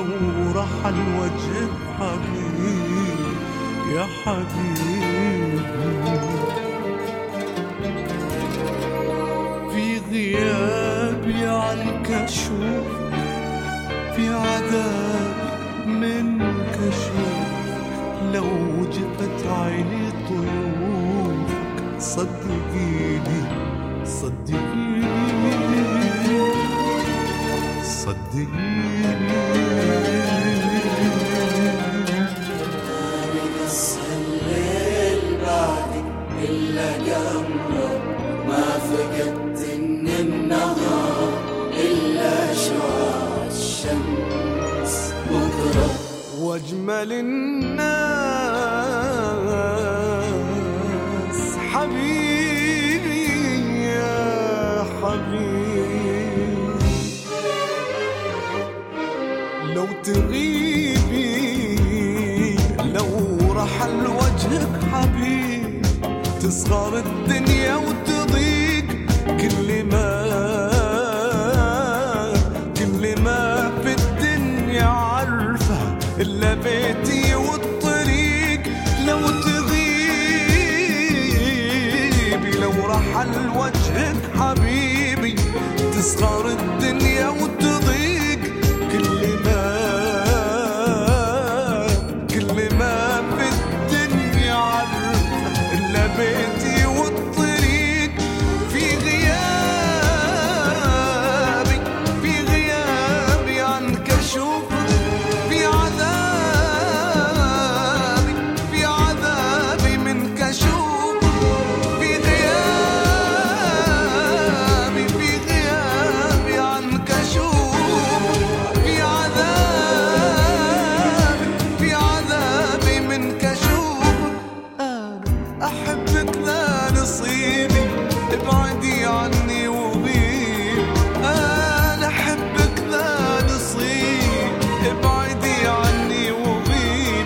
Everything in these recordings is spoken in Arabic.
لو رحل وجهك حبيبي يا حبيبي. في غيابي عنك أشوف، في عذابي منك أشوف، لو جفت عيني طيوفك صدقيني صدقيني صدقيني. الليل بعدك إلا قمرك، ما فقدت من النهار إلا شعاع الشمس بكرة. واجمل الناس حبيبي يا حبيبي، لو تغيبي لو رحل وجهك حبيب تصغر الدنيا وتضيق. كل ما في الدنيا عارفة إلا بيتي والطريق. لو تغيبي لو رحل وجهك حبيبي تصغر الدنيا وتضيق. كل ما في الدنيا عارفة إلا بيتي والطريق. في غيابي عنك أشوف، في عذابي منك أشوف. في غيابي عنك أشوف، في عذابي منك أشوف. أنا أحبك ذا نصيبي، ابعدي عني وغيب. أنا أحبك ذا نصيبي، ابعدي عني وغيب.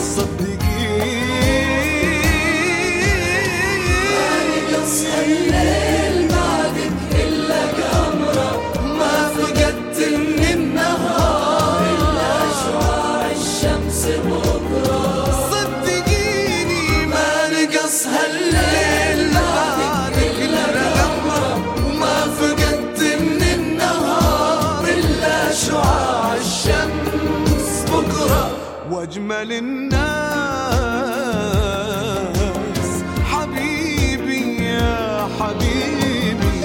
صدقيني الليل بعدك إلا قمرك، ما فقدت من النهار إلا شعاع الشمس بكرة. صدقيني ما نقص هالليل بعدك إلا قمرك، وما فقدت من النهار إلا شعاع الشمس بكرة. واجمل الناس حبيبي يا حبيبي.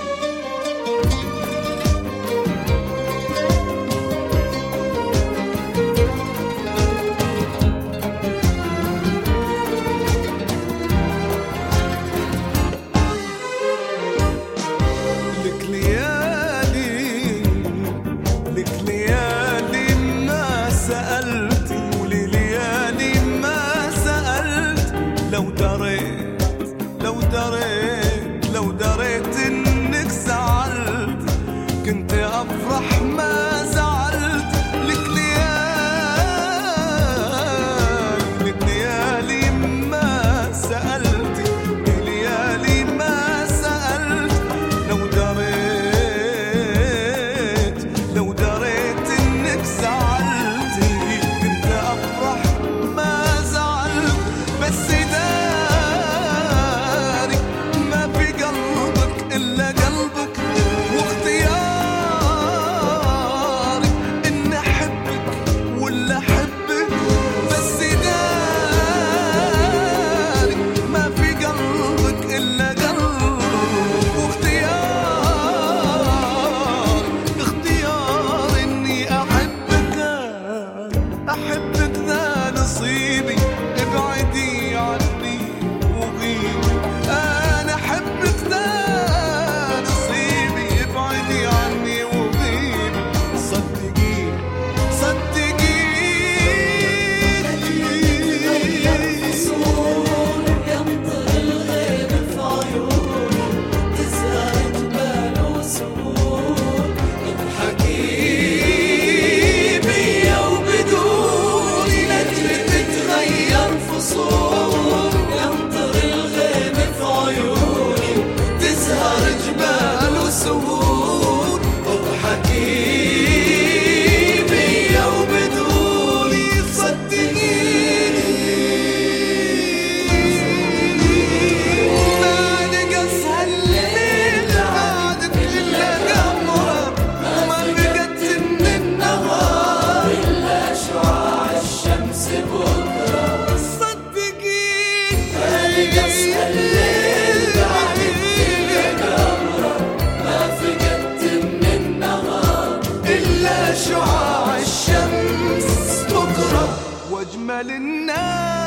لك ليالي ما سألت، ولليالي ما سألت. لو دريت إنك زعلت كنت أفرح ما زعلت. لك ليالي ما سألت، ليالي ما سألت. لو دريت إنك زعلت كنت أفرح ما زعلت. بس داري ما في قلبك إلا قلبك، واختياري إن أحبك ولا أحبك. بس داري ما في قلبك إلا قلبك، واختياري إني أحبك. أحبك ذا نصيبي، ابعدي عني وغيبي. أنا أحبك ذا نصيبي، ابعدي عني وغيبي. صدقيني صون يمطر الغيب في عيوني، تزهر جبال وسهول. اضحكي بيا وبدوني لأجل تتغير للناس